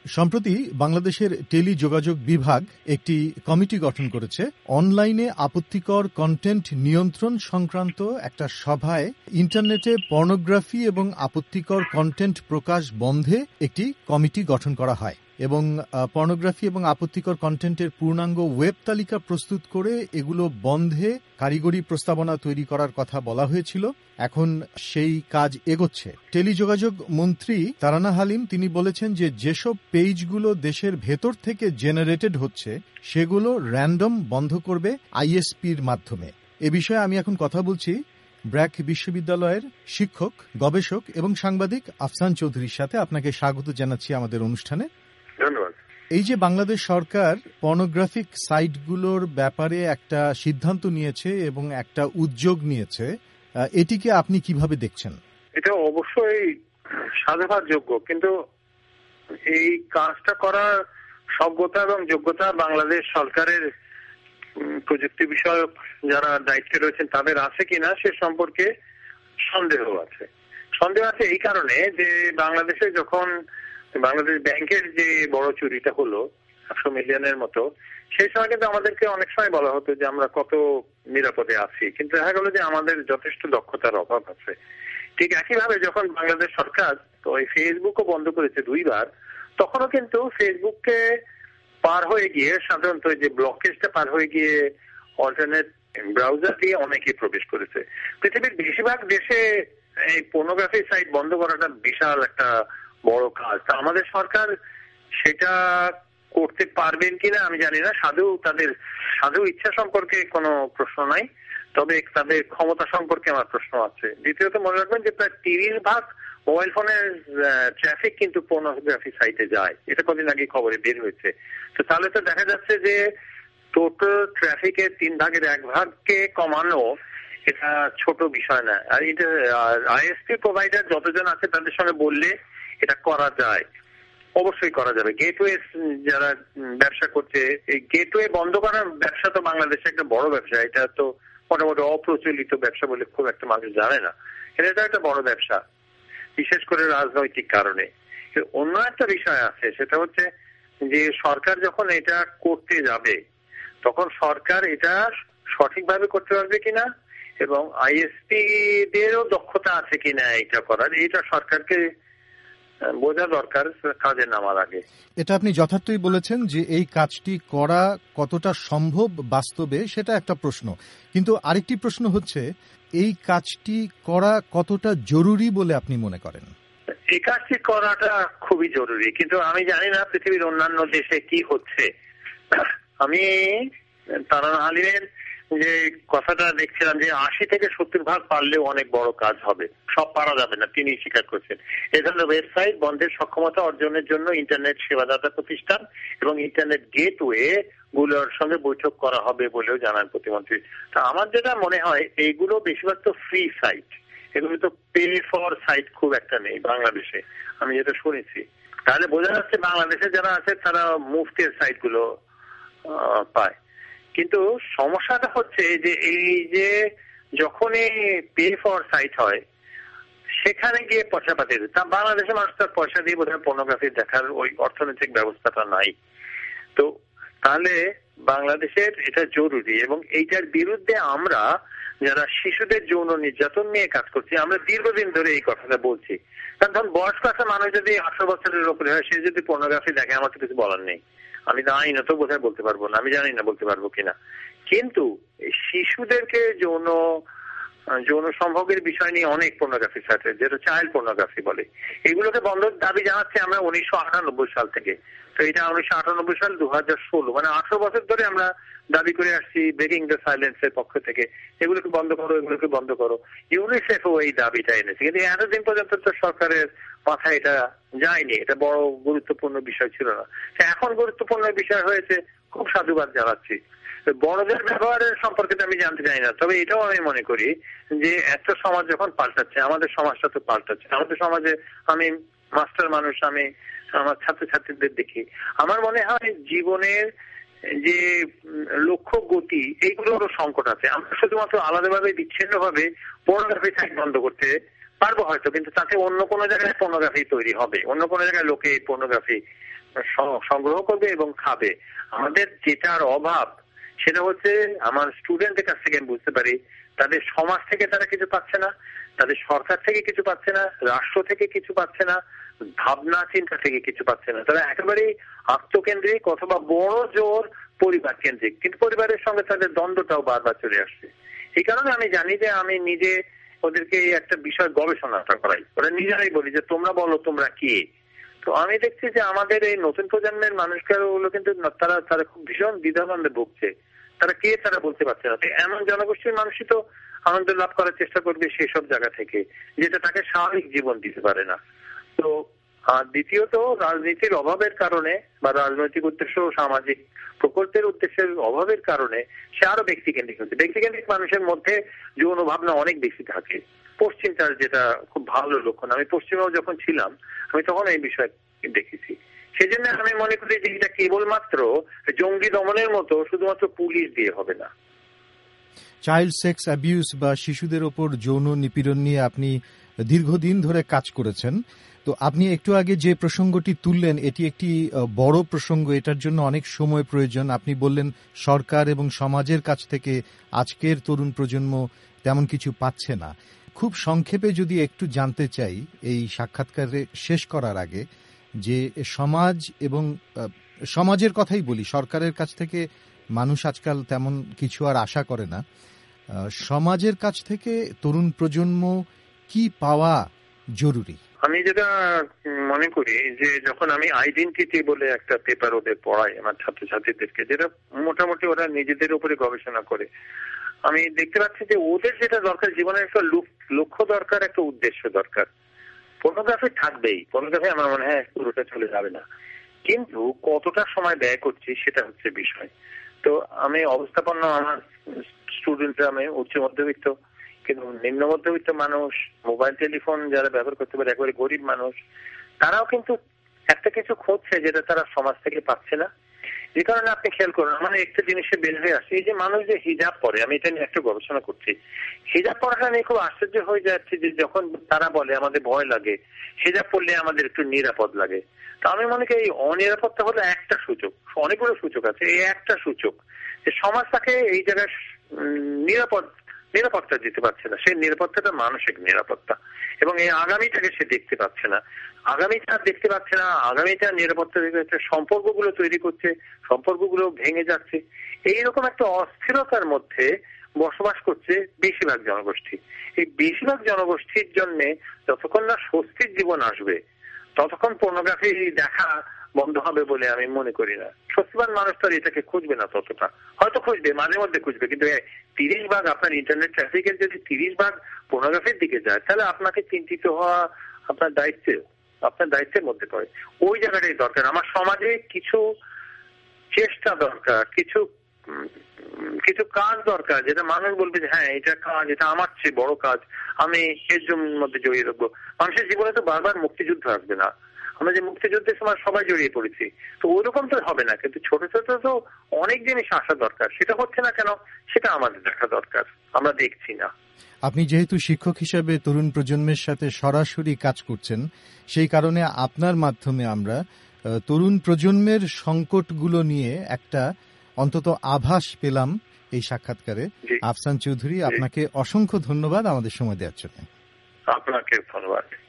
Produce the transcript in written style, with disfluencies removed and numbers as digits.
সম্প্রতি বাংলাদেশের টেলিযোগাযোগ বিভাগ একটি কমিটি গঠন করেছে অনলাইনে আপত্তিকর কন্টেন্ট নিয়ন্ত্রণ সংক্রান্ত একটা সভায় ইন্টারনেটে পর্নোগ্রাফি এবং আপত্তিকর কন্টেন্ট প্রকাশ বন্ধে একটি কমিটি গঠন করা হয় এবং পর্নোগ্রাফি এবং আপত্তিকর কন্টেন্টের পূর্ণাঙ্গ ওয়েব তালিকা প্রস্তুত করে এগুলো বন্ধে কারিগরি প্রস্তাবনা তৈরি করার কথা বলা হয়েছিল। এখন সেই কাজ এগোচ্ছে। টেলিযোগাযোগ মন্ত্রী তারানা হালিম তিনি বলেছেন যে যেসব পেজগুলো দেশের ভেতর থেকে জেনারেটেড হচ্ছে সেগুলো র্যান্ডম বন্ধ করবে আইএসপির মাধ্যমে। এ বিষয়ে আমি এখন কথা বলছি ব্র্যাক বিশ্ববিদ্যালয়ের শিক্ষক, গবেষক এবং সাংবাদিক আফসান চৌধুরীর সাথে। আপনাকে স্বাগত জানাচ্ছি আমাদের অনুষ্ঠানে। ধন্যবাদ। এই যে বাংলাদেশ সরকার পর্নোগ্রাফিক সাইটগুলোর ব্যাপারে একটা সিদ্ধান্ত নিয়েছে এবং একটা উদ্যোগ নিয়েছে, এটিকে আপনি কিভাবে দেখছেন? এটা অবশ্যই সাধুবাদযোগ্য, কিন্তু এই কাজটা করার সভ্যতা এবং যোগ্যতা বাংলাদেশ সরকারের প্রযুক্তি বিষয়ক যারা দায়িত্বে রয়েছেন তাদের আছে কিনা সে সম্পর্কে সন্দেহ আছে। এই কারণে যে বাংলাদেশে যখন বাংলাদেশ ব্যাংকের যে বড় চুরিটা হলো 100 মিলিয়নের মতো, সেই সময় কিন্তু আমাদেরকে অনেক সময় বলা হতো যে আমরা কত নিরাপদে আছি, কিন্তু দেখা গেল যে আমাদের যথেষ্ট দক্ষতার অভাব আছে। ঠিক একইভাবে যখন বাংলাদেশ সরকার ওই ফেসবুকও বন্ধ করেছে 2 বার, তখনও কিন্তু ফেসবুককে পার হয়ে গিয়ে সাধারণত যে ব্লকেজটা পার হয়ে গিয়ে অল্টারনেট ব্রাউজার দিয়ে অনেকে প্রবেশ করেছে। পৃথিবীর বেশিরভাগ দেশে এই পর্নোগ্রাফি সাইট বন্ধ করাটা বিশাল একটা বড় কাজ। তা আমাদের সরকার সেটা করতে পারবেন কিনা আমি জানি না। সাধু ইচ্ছা সম্পর্কে কোনো প্রশ্ন নাই, তবে তাদের ক্ষমতা সম্পর্কে আমার প্রশ্ন আছে। দ্বিতীয়ত মনে রাখবেন যে প্রায় 30% মোবাইল ফোনের ট্রাফিক কিন্তু পর্নোগ্রাফি সাইটে যায়। এটা কদিন আগে খবরে বের হয়েছে। তো তাহলে তো দেখা যাচ্ছে যে টোটাল ট্রাফিকের 1/3 কমানো এটা ছোট বিষয় না। আর এটা আইএসপি প্রোভাইডার যতজন আছে তাদের সঙ্গে বললে এটা করা যায়, অবশ্যই করা যাবে। গেটওয়ে যারা ব্যবসা করছে, এই গেটওয়ে বন্ধ করার ব্যবসা তো বাংলাদেশে একটা বড় ব্যবসা। এটা তো মোটামুটি অপ্রচলিত ব্যবসা বলে খুব একটা মানুষ জানে না। এটা একটা বড় ব্যবসা, বিশেষ করে রাজনৈতিক কারণে। অন্য একটা বিষয় আছে, সেটা হচ্ছে যে সরকার যখন এটা করতে যাবে তখন সরকার এটা সঠিকভাবে করতে পারবে কিনা এবং আইএসপি দেরও দক্ষতা আছে কিনা এটা করার, এটা সরকারকে বোঝা দরকার কাজে নামার আগে। এটা আপনি যথার্থই বলেছেন যে এই কাজটি করা কতটা সম্ভব বাস্তবে সেটা একটা প্রশ্ন, কিন্তু আরেকটি প্রশ্ন হচ্ছে এই কাজটি করা কতটা জরুরি বলে আপনি মনে করেন? এই কাজটি করাটা খুবই জরুরি, কিন্তু আমি জানি না পৃথিবীর অন্যান্য দেশে কি হচ্ছে। আমি তারানা হালিমের যে কথাটা দেখছিলাম যে 80-70% পারলেও অনেক বড় কাজ হবে, সব পারা যাবে না, তিনি স্বীকার করছেন। এই ধরনের ওয়েবসাইট বন্ধের সক্ষমতা অর্জনের জন্য ইন্টারনেট সেবাদাতা প্রতিষ্ঠান এবং ইন্টারনেট গেটওয়ে গুলোর সঙ্গে বৈঠক করা হবে বলেও জানান প্রতিমন্ত্রী। তা আমার যেটা মনে হয় এইগুলো বেশিরভাগ তো ফ্রি সাইট, এগুলো তো পে ফর সাইট খুব একটা নেই বাংলাদেশে, আমি যেটা শুনেছি। তাহলে বোঝা যাচ্ছে বাংলাদেশে যারা আছে তারা মুফতের সাইট গুলো পায়। কিন্তু সমস্যাটা হচ্ছে যে এই যে যখনই পে ফর সাইট হয় সেখানে গিয়ে পয়সা পাঠিয়ে দেয়। তা বাংলাদেশের মানুষ তার পয়সা দিয়ে বোধহয় পর্নোগ্রাফি দেখার ওই অর্থনৈতিক ব্যবস্থাটা নাই। তো তাহলে বাংলাদেশের এটা জরুরি এবং এইটার বিরুদ্ধে আমরা যারা শিশুদের যৌন নির্যাতন নিয়ে কাজ করছি আমরা দীর্ঘদিন ধরে এই কথাটা বলছি। কারণ ধরুন বয়স্ক একটা মানুষ যদি 18 বছরের উপরে হয়, সে যদি পর্নোগ্রাফি দেখে আমার তো কিছু বলার নেই। আমি তো আইনত বোধহয় বলতে পারবো না, আমি জানি না বলতে পারবো কিনা। কিন্তু শিশুদেরকে যৌন সম্ভোগের বিষয় নিয়ে অনেক পর্নোগ্রাফি সাইট, যেটা চাইল্ড পর্নোগ্রাফি বলে, এগুলোকে বন্ধের দাবি জানাচ্ছি আমরা 1998 সাল থেকে। তো এটা 1998 সাল 2016, মানে 18 বছর ধরে আমরা দাবি করে আসছি ব্রেকিং দ্য সাইলেন্স এর পক্ষ থেকে, এগুলোকে বন্ধ করো, এগুলোকে বন্ধ করো। ইউনিসেফও এই দাবিটা এনেছে, কিন্তু এতদিন পর্যন্ত তো সরকারের মাথায় এটা যায়নি, এটা বড় গুরুত্বপূর্ণ বিষয় ছিল না। এখন গুরুত্বপূর্ণ বিষয় হয়েছে, খুব সাধুবাদ জানাচ্ছি। বড়দের ব্যবহারের সম্পর্কে আমি জানতে চাই না, তবে এটাও আমি মনে করি যে এত সমাজ যখন পাল্টাচ্ছে, আমাদের সমাজটা তো পাল্টাচ্ছে। আমাদের সমাজে আমি মাস্টার মানুষ, আমি আমার ছাত্রছাত্রীদের দেখি, আমার মনে হয় জীবনের যে লক্ষ্য গতি এইগুলোরও সংকট আছে। আমরা শুধুমাত্র আলাদাভাবে বিচ্ছিন্নভাবে পর্নোগ্রাফি সাইট বন্ধ করতে পারবো হয়তো, কিন্তু তাতে অন্য কোনো জায়গায় পর্নোগ্রাফি তৈরি হবে, অন্য কোনো জায়গায় লোকে পর্নোগ্রাফি সংগ্রহ করবে এবং খাবে। আমাদের যেটার অভাব সেটা হচ্ছে আমার স্টুডেন্টদের কাছ থেকে আমি বুঝতে পারি তাদের সমাজ থেকে তারা কিছু পাচ্ছে না, তাদের সরকার থেকে কিছু পাচ্ছে না, রাষ্ট্র থেকে কিছু পাচ্ছে না, ভাবনা চিন্তা থেকে কিছু পাচ্ছে না। তারা একেবারেই আত্মকেন্দ্রিক অথবা বড় জোর পরিবার কেন্দ্রিক, কিন্তু পরিবারের সঙ্গে তাদের দ্বন্দ্বটাও বারবার চলে আসছে। এই কারণে আমি জানি যে আমি নিজে ওদেরকে একটা বিষয় গবেষণাটা করাই, ওরা নিজেরাই বলি যে তোমরা বলো তোমরা কি। তো আমি দেখছি যে আমাদের এই নতুন প্রজন্মের মানুষগুলো কিন্তু তারা খুব ভীষণ দ্বিধাদ্বন্দ্বে ভুগছে, তারা কে তারা বলতে পারছে না। এমন জনগোষ্ঠীর মানুষই তো আনন্দ লাভ করার চেষ্টা করবে সেই সব জায়গা থেকে যেটা তাকে স্বাভাবিক জীবন দিতে পারে না। তো দ্বিতীয়ত রাজনীতির অভাবের কারণে বা রাজনৈতিক উদ্দেশ্য সামাজিক প্রকল্পের উদ্দেশ্যের অভাবের কারণে সে আরো ব্যক্তিকেন্দ্রিক হচ্ছে। ব্যক্তিকেন্দ্রিক মানুষের মধ্যে যৌন ভাবনা অনেক বেশি থাকে, পশ্চিমটার যেটা খুব ভালো লক্ষণ। আমি পশ্চিমেও যখন ছিলাম আমি তখন এই বিষয় দেখেছি। সেই জন্য আমি মনে করি যে এটা কেবলমাত্র জঙ্গি দমনের মতো শুধুমাত্র পুলিশ দিয়ে হবে না। চাইল্ড সেক্স অ্যাবিউজ বা শিশুদের ওপর যৌন নিপীড়ন নিয়ে আপনি দীর্ঘদিন ধরে কাজ করেছেন। তো আপনি একটু আগে যে প্রসঙ্গটি তুললেন এটি একটি বড় প্রসঙ্গ, এটার জন্য অনেক সময় প্রয়োজন। আপনি বললেন সরকার এবং সমাজের কাছ থেকে আজকের তরুণ প্রজন্ম তেমন কিছু পাচ্ছে না। খুব সংক্ষেপে যদি একটু জানতে চাই এই সাক্ষাৎকারে শেষ করার আগে, যে সমাজ এবং সমাজের কথাই বলি, সরকারের কাছ থেকে মানুষ আজকাল তেমন কিছু আর আশা করে না। সমাজের কাছ থেকে তরুণ প্রজন্ম কি পাওয়া জরুরি? আমি যেটা মনে করি যে যখন আমি আইডেন্টিটি বলে একটা পেপার ওদের পড়াই আমার ছাত্রছাত্রীদেরকে, যেটা মোটামুটি ওরা নিজেদের উপরে গবেষণা করে, আমি দেখতে পাচ্ছি যে ওদের যেটা দরকার জীবনের একটা লক্ষ্য দরকার, একটা উদ্দেশ্য দরকার। পর্নোগ্রাফি থাকবেই, পর্নোগ্রাফি আমার মনে হয় পুরোটা চলে যাবে না, কিন্তু কতটা সময় ব্যয় করছি সেটা হচ্ছে বিষয়। তো আমি অবস্থাপন্ন আমার স্টুডেন্টরা, আমি উচ্চ মধ্যবিত্ত কিন্তু নিম্ন মধ্যবিত্ত মানুষ, মোবাইল টেলিফোন যারা ব্যবহার করতে পারে, একেবারে গরিব মানুষ, তারাও কিন্তু একটা কিছু খুঁজছে যেটা তারা সমাজ থেকে পাচ্ছে না। যে কারণে আপনি খেয়াল করুন, মানে একটা জিনিসে বের হয়ে আসে, এই যে মানুষ যে হিজাব পরে, আমি এটা নিয়ে একটু গবেষণা করছি, হিজাব পড়াটা নিয়ে খুব আশ্চর্য হয়ে যাচ্ছে যে যখন তারা বলে আমাদের ভয় লাগে, হিজাব পড়লে আমাদের একটু নিরাপদ লাগে। তো আমি মনে করি এই অনিরাপত্তা হলো একটা সূচক, অনেকগুলো সূচক আছে, এই একটা সূচক যে সমাজ তাকে এই জায়গায় নিরাপত্তা দিতে পারছে না। সেই নিরাপত্তাটা মানসিক নিরাপত্তা, এবং এই আগামীটাকে সে দেখতে পাচ্ছে না, আগামীটা নিরাপত্তা দিতে সম্পর্কগুলো তৈরি করছে, সম্পর্কগুলো ভেঙে যাচ্ছে। এইরকম একটা অস্থিরতার মধ্যে বসবাস করছে বেশিরভাগ জনগোষ্ঠী। এই বেশিরভাগ জনগোষ্ঠীর জন্য যতক্ষণ না স্বস্তির জীবন আসবে ততক্ষণ পর্নোগ্রাফি দেখা বন্ধ হবে বলে আমি মনে করি না। স্বস্তিবান মানুষ তো এটাকে খুঁজবে না, ততটা হয়তো খুঁজবে, মাঝে মধ্যে খুঁজবে, কিন্তু 30 ভাগ আপনার ইন্টারনেট ট্রাফিকের যদি 30 ভাগ পর্নোগ্রাফির দিকে যায়, তাহলে আপনাকে চিন্তিত হওয়া আপনার দায়িত্বের মধ্যে পড়ে। ওই জায়গাটাই দরকার। আমার সমাজে কিছু চেষ্টা দরকার, কিছু কাজ দরকার, যেটা মানুষ বলবে যে হ্যাঁ এটা কাজ, এটা আমার চেয়ে বড় কাজ, আমি এর মধ্যে জড়িয়ে রাখবো। মানুষের জীবনে তো বারবার মুক্তিযুদ্ধ আসবে না, আমরা যে মুক্তিযুদ্ধের সময় সবাই জড়িয়ে পড়েছি, তো ওরকম তো হবে না, কিন্তু ছোট ছোট তো অনেক জিনিস আসা দরকার। সেটা হচ্ছে না কেন, সেটা আমাদের দেখা দরকার, আমরা দেখছি না। আপনি যেহেতু শিক্ষক হিসাবে তরুণ প্রজন্মের সাথে সরাসরি কাজ করছেন, সেই কারণে আপনার মাধ্যমে আমরা তরুণ প্রজন্মের সংকটগুলো নিয়ে একটা অন্তত আভাস পেলাম এই সাক্ষাৎকারে। আফসান চৌধুরী, আপনাকে অসংখ্য ধন্যবাদ আমাদের সময় দেওয়ার জন্য। আপনাকে ধন্যবাদ।